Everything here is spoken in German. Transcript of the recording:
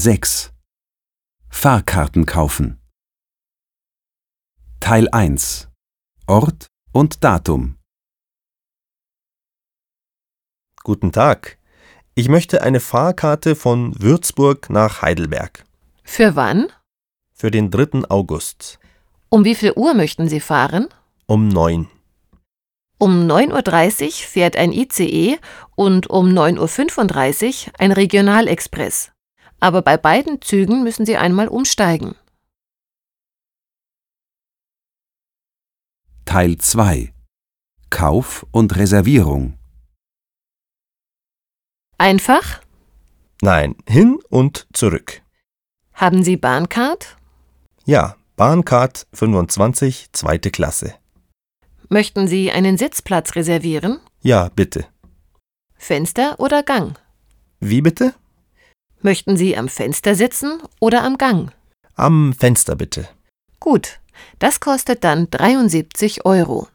6. Fahrkarten kaufen. Teil 1. Ort und Datum. Guten Tag. Ich möchte eine Fahrkarte von Würzburg nach Heidelberg. Für wann? Für den 3. August. Um wie viel Uhr möchten Sie fahren? Um 9. Um 9:30 Uhr fährt ein ICE und um 9:35 Uhr ein Regionalexpress. Aber bei beiden Zügen müssen Sie einmal umsteigen. Teil 2. Kauf und Reservierung. Einfach? Nein, hin und zurück. Haben Sie Bahncard? Ja, Bahncard 25, 2. Klasse. Möchten Sie einen Sitzplatz reservieren? Ja, bitte. Fenster oder Gang? Wie bitte? Möchten Sie am Fenster sitzen oder am Gang? Am Fenster bitte. Gut, das kostet dann 73 €.